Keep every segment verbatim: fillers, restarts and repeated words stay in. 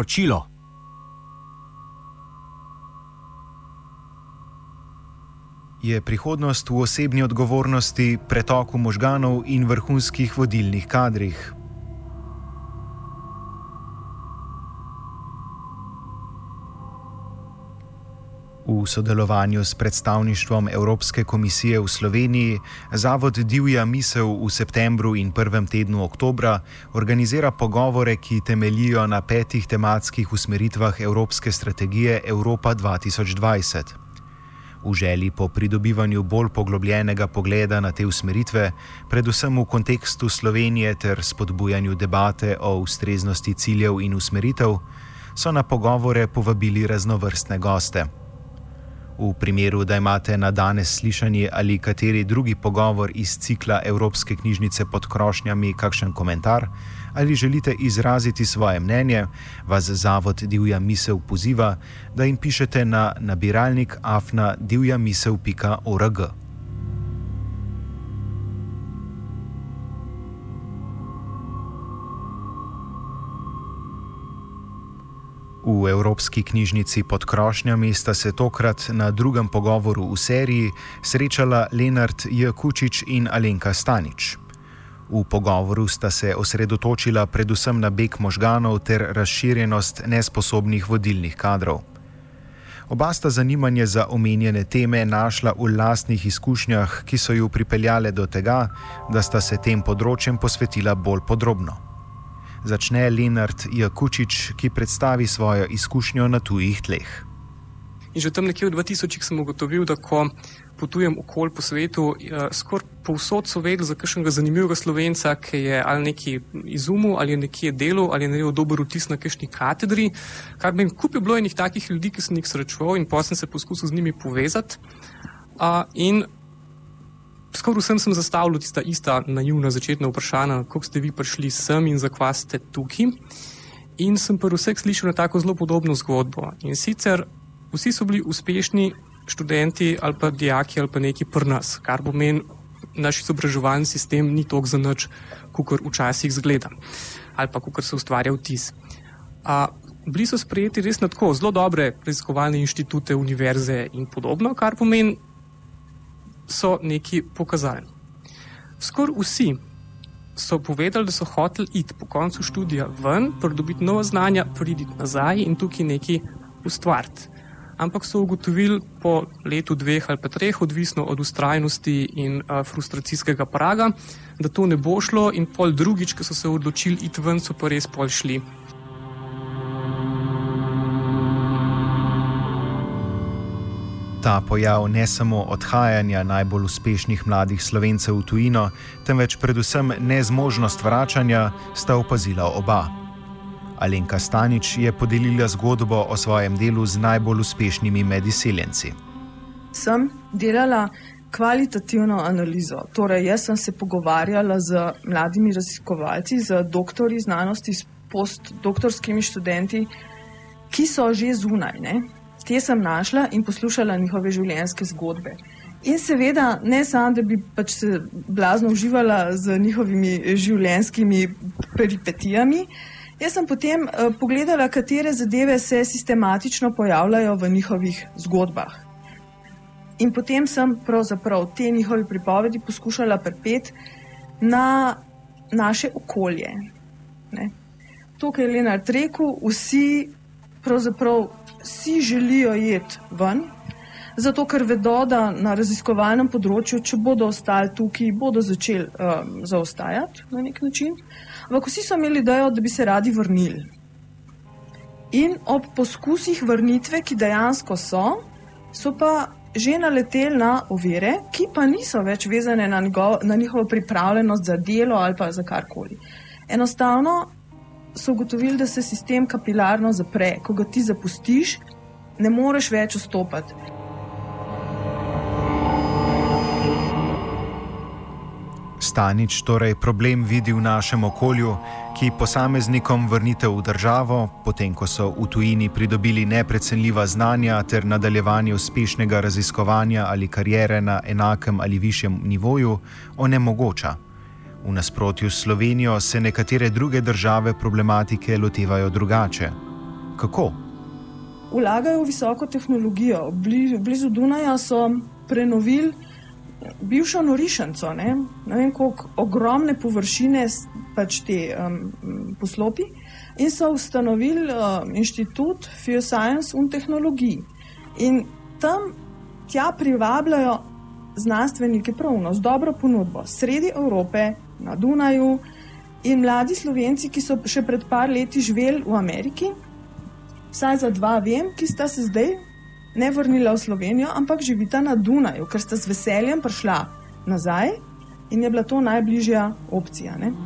Sporočilo. Je prihodnost v osebni odgovornosti, pretoku možganov in vrhunskih vodilnih kadrih? V sodelovanju s predstavništvom Evropske komisije v Sloveniji Zavod Divja misel v septembru in prvem tednu oktobra organizira pogovore, ki temeljijo na petih tematskih usmeritvah Evropske strategije Evropa dva tisoč dvajset. V želji po pridobivanju bolj poglobljenega pogleda na te usmeritve, predvsem v kontekstu Slovenije ter spodbujanju debate o ustreznosti ciljev in usmeritev, so na pogovore povabili raznovrstne goste. V primeru, da imate na danes slišanje ali kateri drugi pogovor iz cikla Evropske knjižnice pod krošnjami kakšen komentar ali želite izraziti svoje mnenje, vas Zavod Divja misel poziva, da jim pišete na nabiralnik afna divjamisel pika org. V Evropski knjižnici pod krošnjami sta se tokrat na drugem pogovoru v seriji srečala Lenart J. Kučič in Alenka Stanič. V pogovoru sta se osredotočila predvsem na beg možganov ter razširjenost nesposobnih vodilnih kadrov. Oba sta zanimanje za omenjene teme našla v lastnih izkušnjah, ki so ju pripeljale do tega, da sta se tem področjem posvetila bolj podrobno. Začne Lenart J. Kučič, ki predstavi svojo izkušnjo na tujih tleh. In že tam nekje v dvatisočih sem ugotovil, da ko potujem okoli po svetu, skoraj povsod so vedeli za kakšnega zanimivega Slovenca, ki je ali nekaj izumil, ali je nekje delal, ali je naredil dober vtis na kakšni katedri, kar bi jim kup je bilo enih takih ljudi, ki sem jih srečeval in potem sem se poskusil z njimi povezati. Uh, in Skoraj vsem sem zastavljal tista ista naivna začetna vprašanja, kako ste vi prišli sem in zakaj ste tukaj. In sem pri vseh slišal na tako zelo podobno zgodbo. In sicer vsi so bili uspešni študenti ali pa dijaki ali pa neki pri nas, kar pomeni, naš izobraževalni sistem ni toliko za nič, kakor včasih zgleda ali pa kakor se ustvarja vtis. A, bili so sprejeti res na tako zelo dobre raziskovalne inštitute, univerze in podobno, kar pomeni, so nekaj pokazali. Skoraj vsi so povedali, da so hoteli iti po koncu študija ven, pridobiti nova znanja, priti nazaj in tukaj nekaj ustvariti. Ampak so ugotovili po letu dveh ali pa treh, odvisno od ustrajnosti in a, frustracijskega praga, da to ne bo šlo in pol drugič, ko so se odločili iti ven, so pa res pol šli. Ta pojav ne samo odhajanja najbolj uspešnih mladih Slovencev v tujino, temveč predvsem nezmožnost vračanja, sta opazila oba. Alenka Stanič je podelila zgodbo o svojem delu z najbolj uspešnimi med izseljenci. Sem delala kvalitativno analizo, torej jaz sem se pogovarjala z mladimi raziskovalci, z doktorji znanosti, s postdoktorskimi študenti, ki so že zunaj, ne? Te sem našla in poslušala njihove življenjske zgodbe. In seveda, ne samo, da bi pač se blazno uživala z njihovimi življenjskimi peripetijami, jaz sem potem uh, pogledala, katere zadeve se sistematično pojavljajo v njihovih zgodbah. In potem sem pravzaprav te njihove pripovedi poskušala pripeti na naše okolje. Ne? To, kar je Lenart rekel, vsi pravzaprav Vsi želijo jeti ven, zato ker vedo, da na raziskovalnem področju, če bodo ostali tukaj, bodo začeli um, zaostajati na nek način. Ampak vsi so imeli idejo, da bi se radi vrnili. In ob poskusih vrnitve, ki dejansko so, so pa že naleteli na ovire, ki pa niso več vezane na, njegov, na njihovo pripravljenost za delo ali pa za karkoli. Enostavno so ugotovili, da se sistem kapilarno zapre. Ko ga ti zapustiš, ne moreš več vstopati. Stanič torej problem vidi v našem okolju, ki posameznikom vrnitev v državo, potem ko so v tujini pridobili neprecenljiva znanja ter nadaljevanje uspešnega raziskovanja ali kariere na enakem ali višjem nivoju, onemogoča. V nasprotju s Slovenijo se nekatere druge države problematike lotevajo drugače. Kako? Vlagajo v visoko tehnologijo. Blizu, blizu Dunaja so prenovili bivšo norišnico, ne, ne vem koliko, ogromne površine, pač te um, poslopi, in so ustanovili um, inštitut für Science und Technologie. In tam tja privabljajo znanstvenike pravno z dobro ponudbo sredi Evrope, na Dunaju, in mladi Slovenci, ki so še pred par leti živeli v Ameriki, vsaj za dva vem, ki sta se zdaj ne vrnila v Slovenijo, ampak živita na Dunaju, ker sta z veseljem prišla nazaj in je bila to najbližja opcija, ne?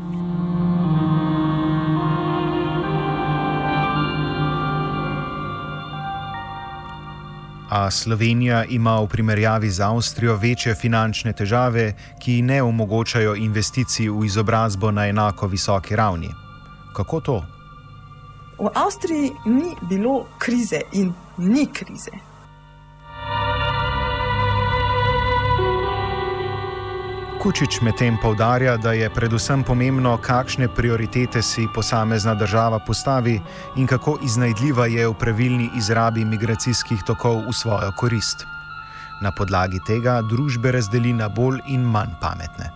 A Slovenija ima v primerjavi z Avstrijo večje finančne težave, ki ne omogočajo investicij v izobrazbo na enako visoki ravni. Kako to? V Avstriji ni bilo krize in ni krize. Kučič medtem poudarja, da je predvsem pomembno, kakšne prioritete si posamezna država postavi in kako iznajdljiva je v pravilni izrabi migracijskih tokov v svojo korist. Na podlagi tega družbe razdeli na bolj in manj pametne.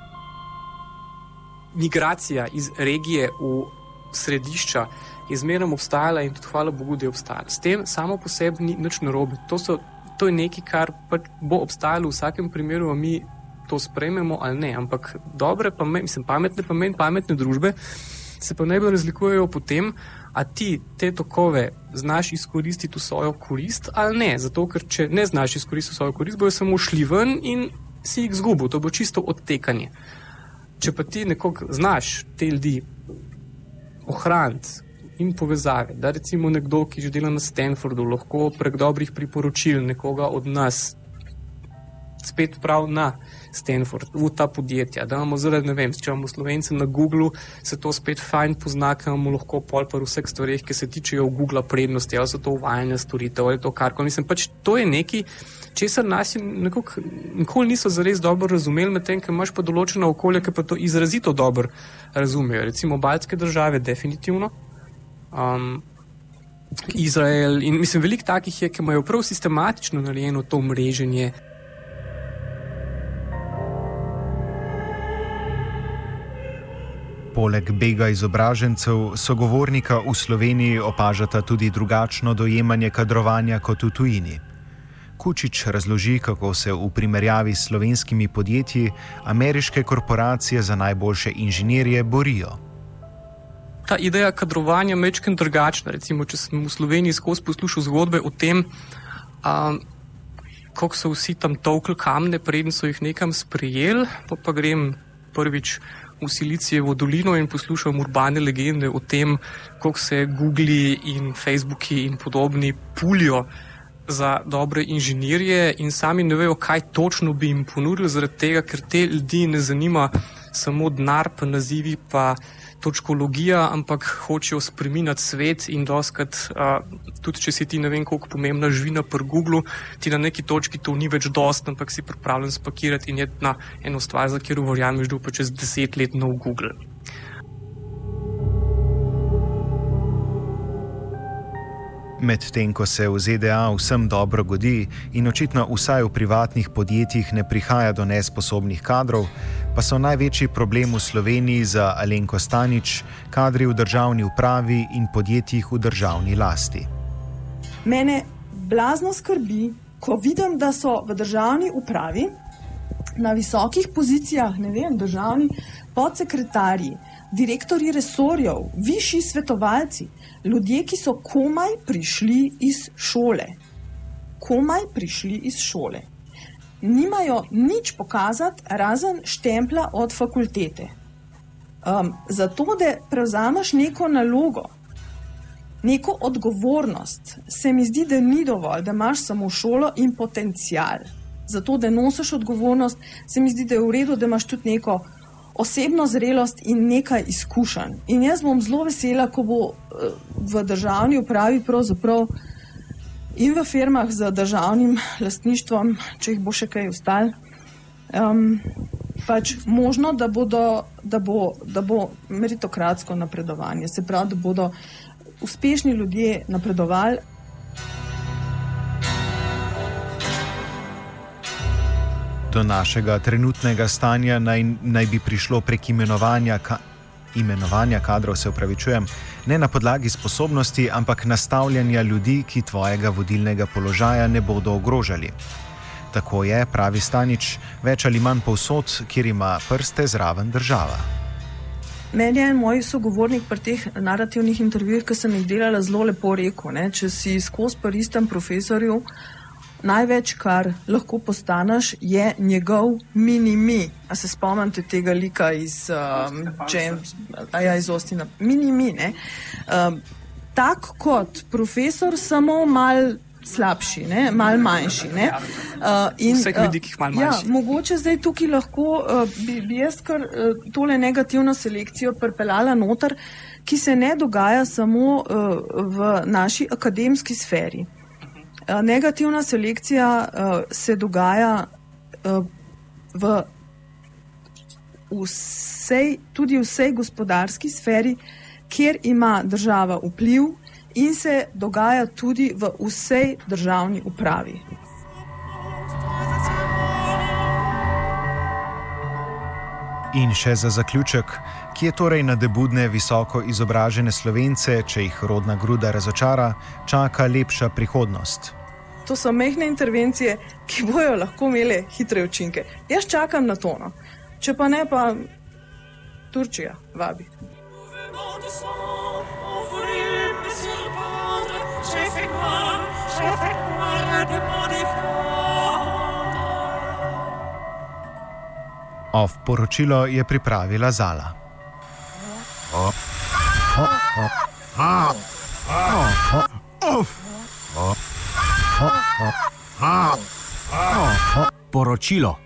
Migracija iz regije v središča je zmeraj obstajala in tudi hvala Bogu, da je obstajala. S tem samo po sebi ni nič narobe. To, so, to je nekaj, kar pač bo obstajalo v vsakem primeru, a mi to sprejmemo ali ne, ampak dobre, pa mislim, pametne, pa meni pametne družbe se pa najbolj razlikujejo po tem, a ti te tokove znaš izkoristiti v svojo korist ali ne, zato ker če ne znaš izkoristiti v svojo korist, bojo samo šli ven in si jih zgubil, to bo čisto odtekanje. Če pa ti nekako znaš te ljudi ohraniti in povezave, da recimo nekdo, ki že dela na Stanfordu, lahko prek dobrih priporočil nekoga od nas spet prav na Stanford, v ta podjetja, da imamo zaradi, ne vem, če imamo Slovence na Googlu, se to spet fajn pozna, ker imamo lahko pol par vseh stvarih, ki se tičejo Googla prednosti, ali so to uvajanje storitev, ali to karkoli. Mislim, pač to je nekaj, česar nas nekako nikoli niso zares dobro razumeli, medtem, ker imaš pa določena okolja, ki pa to izrazito dobro razumejo. Recimo baltske države, definitivno. Um, Izrael in mislim, veliko takih je, ki imajo prav sistematično narejeno to mreženje. Poleg bega izobražencev sogovornika v Sloveniji opažata tudi drugačno dojemanje kadrovanja kot v tujini. Kučič razloži, kako se v primerjavi s slovenskimi podjetji ameriške korporacije za najboljše inženirje borijo. Ta ideja kadrovanja je majčkeno drugačna. Recimo, če sem v Sloveniji skozi poslušal zgodbe o tem, um, kako so vsi tam tolkli kamne, preden so jih nekam sprejeli, pa pa grem prvič v Silicijevo dolino in poslušam urbane legende o tem, kako se Googli in Facebooki in podobni pulijo za dobre inženirje in sami ne vejo, kaj točno bi jim ponudili, zaradi tega, ker te ljudi ne zanima samo denar, pa nazivi, pa točkologija, ampak hočejo spreminjati svet in doskrat, uh, tudi če si ti ne vem, koliko pomembna živina pri Googlu, ti na neki točki to ni več dost, ampak si pripravljen spakirati in je na eno stvar, za kjer verjameš, da bo pa čez deset let nov Google. Medtem ko se v Z D A vsem dobro godi in očitno vsaj v privatnih podjetjih ne prihaja do nesposobnih kadrov, pa so največji problem v Sloveniji za Alenko Stanič kadri v državni upravi in podjetjih v državni lasti. Mene blazno skrbi, ko vidim, da so v državni upravi na visokih pozicijah, ne vem, državni podsekretarji, direktorji resorjev, višji svetovalci, ljudje, ki so komaj prišli iz šole. Komaj prišli iz šole. Nimajo nič pokazati, razen štempla od fakultete. Um, zato, da prevzameš neko nalogo, neko odgovornost, se mi zdi, da ni dovolj, da imaš samo šolo in potencial. Zato, da nosiš odgovornost, se mi zdi, da je v redu, da imaš tudi neko osebno zrelost in nekaj izkušenj. In jaz bom zelo vesela, ko bo v državni upravi pravzaprav in v firmah z državnim lastništvom, če jih bo še kaj ostalo, um, pač možno, da, bodo, da, bo, da bo meritokratsko napredovanje. Se pravi, da bodo uspešni ljudje napredovali. Do našega trenutnega stanja naj, naj bi prišlo prek imenovanja, ka, imenovanja kadrov, se upravičujem, ne na podlagi sposobnosti, ampak nastavljanja ljudi, ki tvojega vodilnega položaja ne bodo ogrožali. Tako je, pravi Stanič, več ali manj povsod, kjer ima prste zraven država. Meni je en moj sogovornik pri teh narativnih intervjujih, ki sem jih delala, zelo lepo rekel, ne? Če si skozi pri istem profesorju, največ, kar lahko postaneš, je njegov mini-mi. A se spomnite tega lika iz, um, James, ja, iz Austina? Mini-mi, ne? Um, tak kot profesor, samo mal slabši, ne? Mal manjši. Ne? Uh, in, vseh vidikih mal manjši. Ja, mogoče zdaj tukaj lahko uh, bi, bi jaz kar uh, tole negativno selekcijo pripeljala noter, ki se ne dogaja samo uh, v naši akademski sferi. Uh, negativna selekcija uh, se dogaja uh, v vsej, tudi v vsej gospodarski sferi, kjer ima država vpliv, in se dogaja tudi v vsej državni upravi. In še za zaključek, kje torej nadebudne visoko izobražene Slovence, če jih rodna gruda razočara, čaka lepša prihodnost? To so mehne intervencije, ki bojo lahko imele hitre učinke. Jaz čakam na to, no. Če pa ne, pa Turčija vabi. Off poročilo je pripravila Zala. Poročilo.